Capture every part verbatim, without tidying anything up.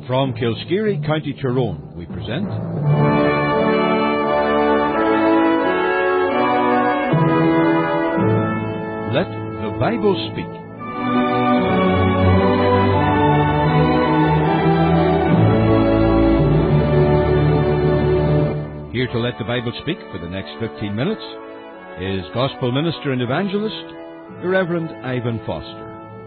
From Kilskeary, County Tyrone, we present Let the Bible Speak. Here to let the Bible speak for the next fifteen minutes is Gospel Minister and Evangelist, the Reverend Ivan Foster.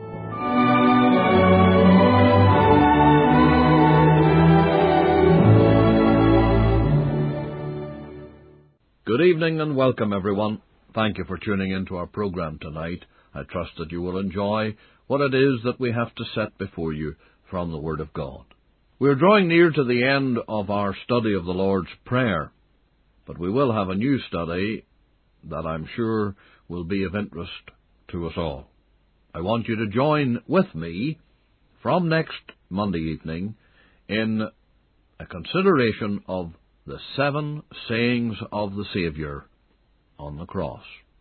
Good evening and welcome, everyone. Thank you for tuning into our program tonight. I trust that you will enjoy what it is that we have to set before you from the Word of God. We're drawing near to the end of our study of the Lord's Prayer, but we will have a new study that I'm sure will be of interest to us all. I want you to join with me from next Monday evening in a consideration of the seven sayings of the Saviour on the cross.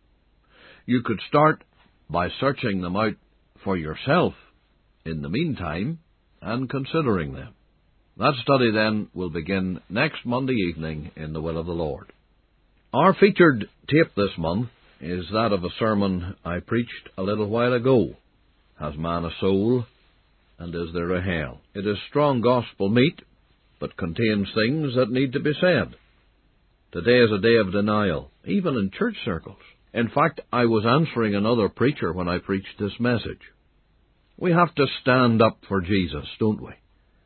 You could start by searching them out for yourself in the meantime and considering them. That study then will begin next Monday evening in the will of the Lord. Our featured tape this month is that of a sermon I preached a little while ago. Has man a soul, and is there a hell? It is strong gospel meat, but contains things that need to be said. Today is a day of denial, even in church circles. In fact, I was answering another preacher when I preached this message. We have to stand up for Jesus, don't we?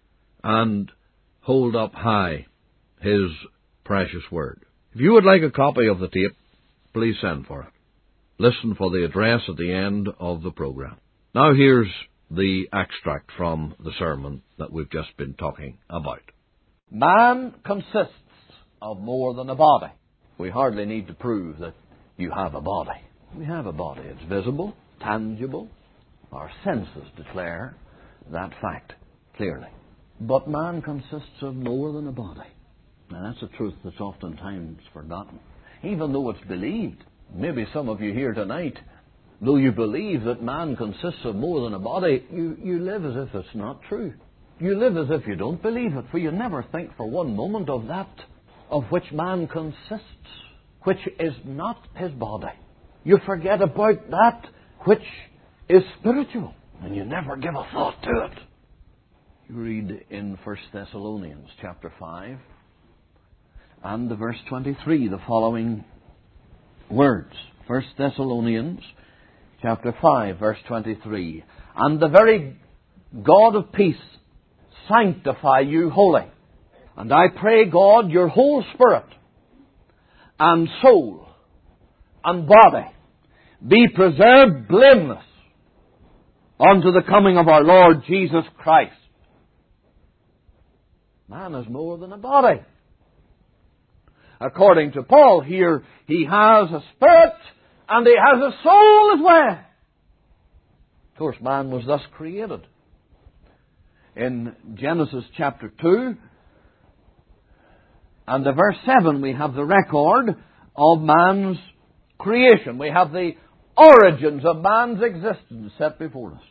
And hold up high His precious word. If you would like a copy of the tape, please send for it. Listen for the address at the end of the program. Now here's the extract from the sermon that we've just been talking about. Man consists of more than a body. We hardly need to prove that you have a body. We have a body. It's visible, tangible. Our senses declare that fact clearly. But man consists of more than a body. Now that's a truth that's oftentimes forgotten, even though it's believed. Maybe some of you here tonight, though you believe that man consists of more than a body, you, you live as if it's not true. You live as if you don't believe it, for you never think for one moment of that of which man consists, which is not his body. You forget about that which is spiritual, and you never give a thought to it. You read in First Thessalonians chapter five and the verse twenty-three the following words. First Thessalonians chapter five, verse twenty-three. And the very God of peace sanctify you wholly. And I pray God your whole spirit and soul and body be preserved blameless unto the coming of our Lord Jesus Christ. Man is more than a body. According to Paul here, he has a spirit and he has a soul as well. Of course, man was thus created. In Genesis chapter two and the verse seven, we have the record of man's creation. We have the origins of man's existence set before us.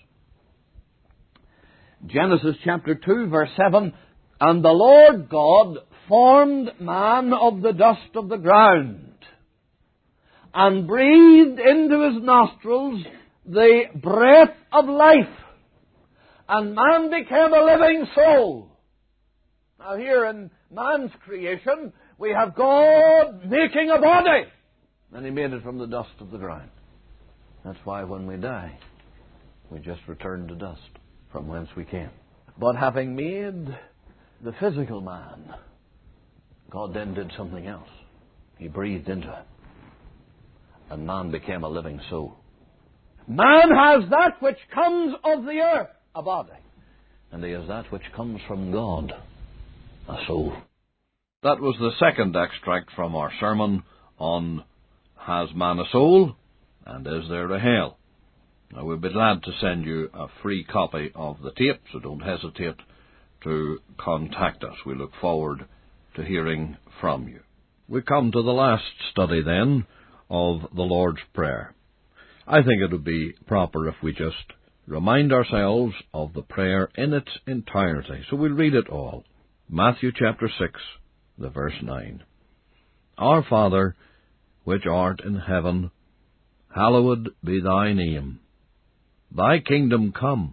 Genesis chapter two, verse seven, and the Lord God formed man of the dust of the ground, and breathed into his nostrils the breath of life, and man became a living soul. Now here in man's creation, we have God making a body, and He made it from the dust of the ground. That's why when we die, we just return to dust from whence we came. But having made the physical man, God then did something else. He breathed into it, and man became a living soul. Man has that which comes of the earth, a body, and he has that which comes from God, a soul. That was the second extract from our sermon on Has Man a Soul, and Is There a Hell? Now, we'll be glad to send you a free copy of the tape, so don't hesitate to contact us. We look forward to hearing from you. We come to the last study, then, of the Lord's Prayer. I think it would be proper if we just remind ourselves of the prayer in its entirety. So we'll read it all. Matthew chapter six, the verse nine. Our Father, which art in heaven, hallowed be thy name. Thy kingdom come.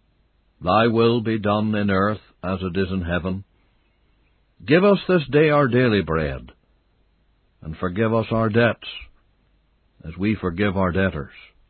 Thy will be done in earth as it is in heaven. Give us this day our daily bread, and forgive us our debts, as we forgive our debtors.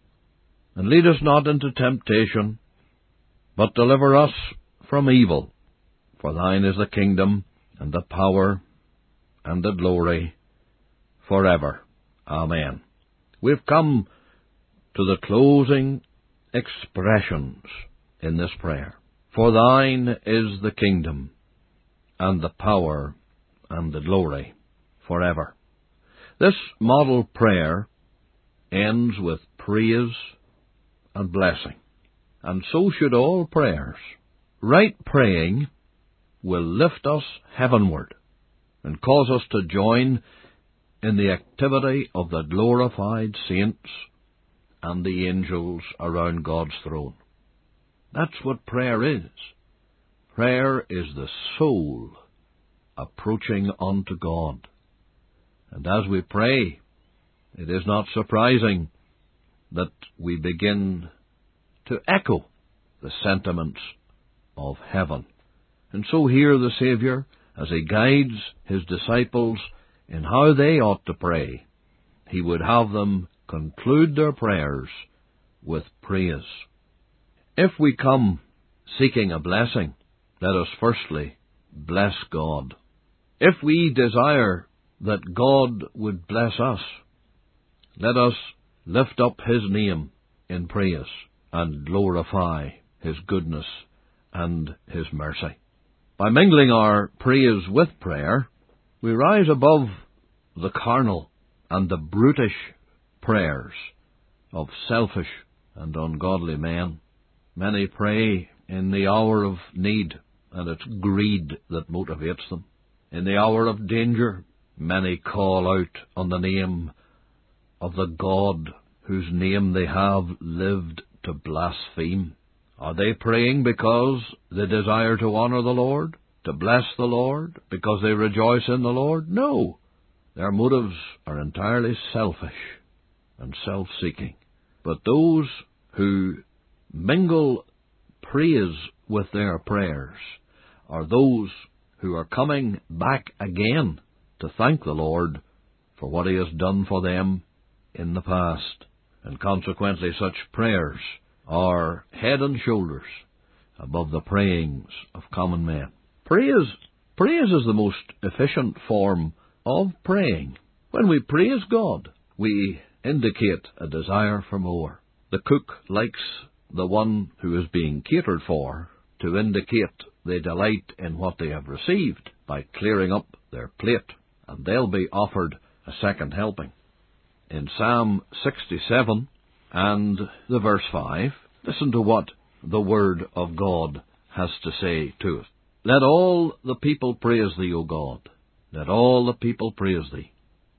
And lead us not into temptation, but deliver us from evil. For thine is the kingdom, and the power, and the glory, forever. Amen. We've come to the closing expressions in this prayer. For thine is the kingdom, and the power, and the glory, forever. This model prayer ends with praise and blessing, and so should all prayers. Right praying will lift us heavenward and cause us to join in the activity of the glorified saints and the angels around God's throne. That's what prayer is. Prayer is the soul approaching unto God. And as we pray, it is not surprising that we begin to echo the sentiments of heaven. And so here the Saviour, as he guides his disciples in how they ought to pray, he would have them conclude their prayers with praise. If we come seeking a blessing, let us firstly bless God. If we desire that God would bless us, let us lift up his name in praise and glorify his goodness and his mercy. By mingling our praise with prayer, we rise above the carnal and the brutish prayers of selfish and ungodly men. Many pray in the hour of need, and it's greed that motivates them. In the hour of danger, many call out on the name of the God whose name they have lived to blaspheme. Are they praying because they desire to honour the Lord, to bless the Lord, because they rejoice in the Lord? No. Their motives are entirely selfish and self-seeking. But those who mingle praise with their prayers are those who are coming back again to thank the Lord for what he has done for them in the past. And consequently such prayers are head and shoulders above the prayings of common men. Praise, praise is the most efficient form of praying. When we praise God, we indicate a desire for more. The cook likes the one who is being catered for to indicate they delight in what they have received by clearing up their plate, and they'll be offered a second helping. In Psalm sixty-seven and the verse five, listen to what the Word of God has to say to it. Let all the people praise thee, O God. Let all the people praise thee.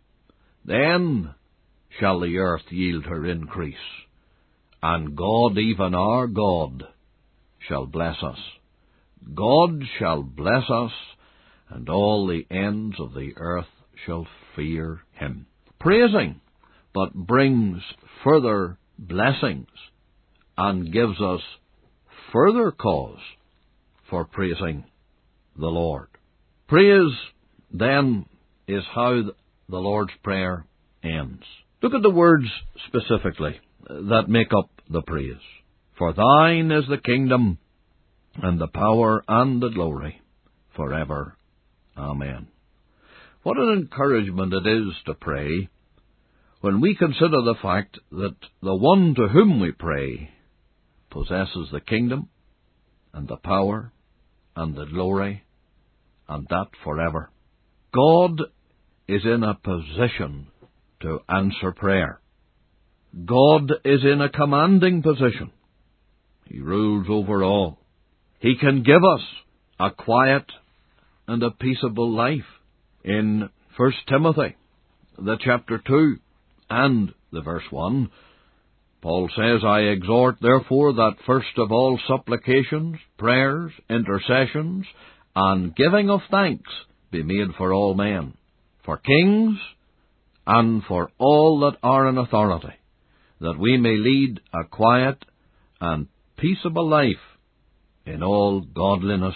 Then shall the earth yield her increase, and God, even our God, shall bless us. God shall bless us, and all the ends of the earth shall fear him. Praising but brings further blessings and gives us further cause for praising the Lord. Praise, then, is how the Lord's Prayer ends. Look at the words specifically that make up the praise. For thine is the kingdom, and the power, and the glory, forever. Amen. What an encouragement it is to pray when we consider the fact that the one to whom we pray possesses the kingdom, and the power, and the glory, and that forever. God is in a position to answer prayer. God is in a commanding position. He rules over all. He can give us a quiet and a peaceable life. In First Timothy, the chapter two, and the verse one, Paul says, I exhort, therefore, that first of all supplications, prayers, intercessions, and giving of thanks be made for all men, for kings, and for all that are in authority, that we may lead a quiet and peaceable life in all godliness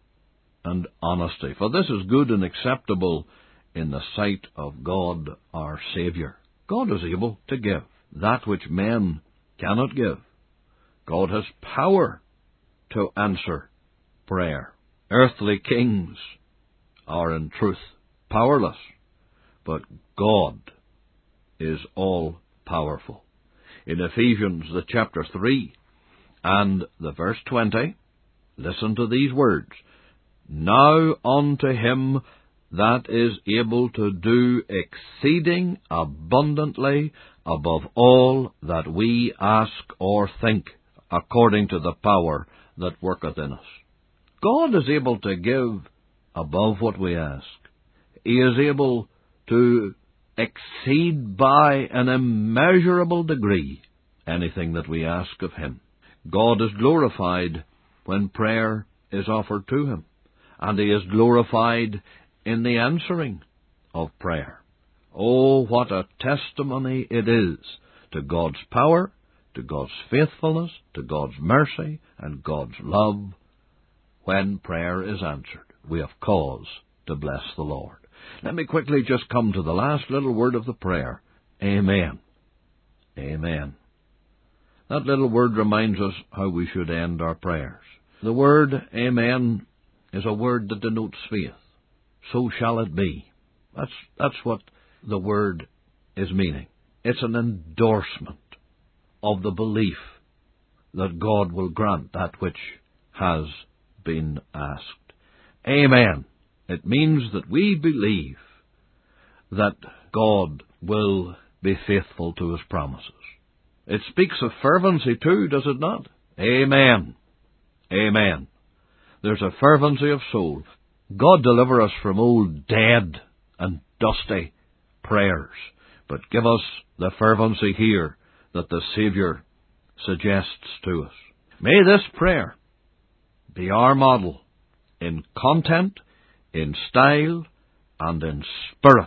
and honesty. For this is good and acceptable in the sight of God our Saviour. God is able to give that which men cannot give. God has power to answer prayer. Earthly kings are in truth powerless, but God is all-powerful. In Ephesians, the chapter three, and the verse twenty, listen to these words. Now unto him that is able to do exceeding abundantly above all that we ask or think, according to the power that worketh in us. God is able to give above what we ask. He is able to exceed by an immeasurable degree anything that we ask of him. God is glorified when prayer is offered to him, and he is glorified in the answering of prayer. Oh, what a testimony it is to God's power, to God's faithfulness, to God's mercy, and God's love when prayer is answered. We have cause to bless the Lord. Let me quickly just come to the last little word of the prayer. Amen. Amen. That little word reminds us how we should end our prayers. The word Amen is a word that denotes faith. So shall it be. That's, that's what the word is meaning. It's an endorsement of the belief that God will grant that which has been asked. Amen. It means that we believe that God will be faithful to his promises. It speaks of fervency too, does it not? Amen. Amen. There's a fervency of soul. God deliver us from old dead and dusty prayers, but give us the fervency here that the Saviour suggests to us. May this prayer be our model in content, in style, and in spirit.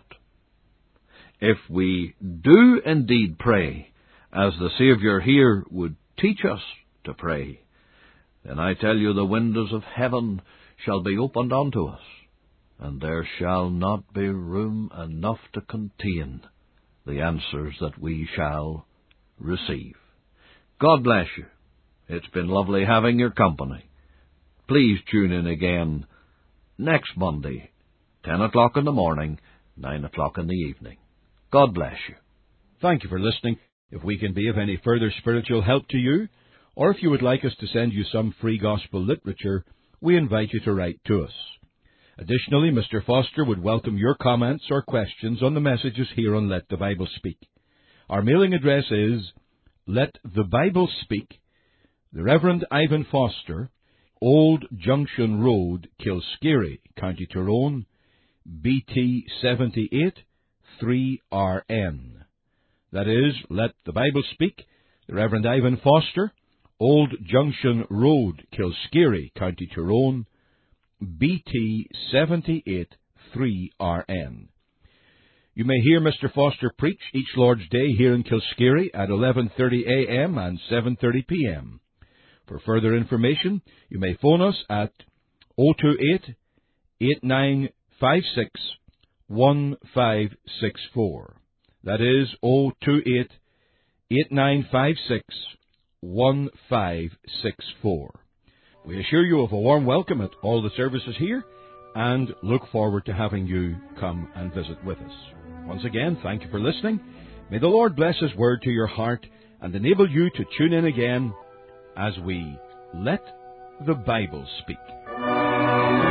If we do indeed pray as the Saviour here would teach us to pray, then I tell you the windows of heaven shall be opened unto us, and there shall not be room enough to contain the answers that we shall receive. God bless you. It's been lovely having your company. Please tune in again next Monday, ten o'clock in the morning, nine o'clock in the evening. God bless you. Thank you for listening. If we can be of any further spiritual help to you, or if you would like us to send you some free gospel literature, we invite you to write to us. Additionally, Mister Foster would welcome your comments or questions on the messages here on Let the Bible Speak. Our mailing address is Let the Bible Speak, the Reverend Ivan Foster, Old Junction Road, Kilskeary, County Tyrone, B T seventy-eight three R N. That is, Let the Bible Speak, the Reverend Ivan Foster, Old Junction Road, Kilskeary, County Tyrone, B T seventy-eight three R N. You may hear Mister Foster preach each Lord's Day here in Kilskeary at eleven thirty a m and seven thirty p m For further information, you may phone us at oh two eight, eight nine five six, one five six four. That is oh two eight, eight nine five six, one five six four. We assure you of a warm welcome at all the services here and look forward to having you come and visit with us. Once again, thank you for listening. May the Lord bless his word to your heart and enable you to tune in again as we Let the Bible Speak.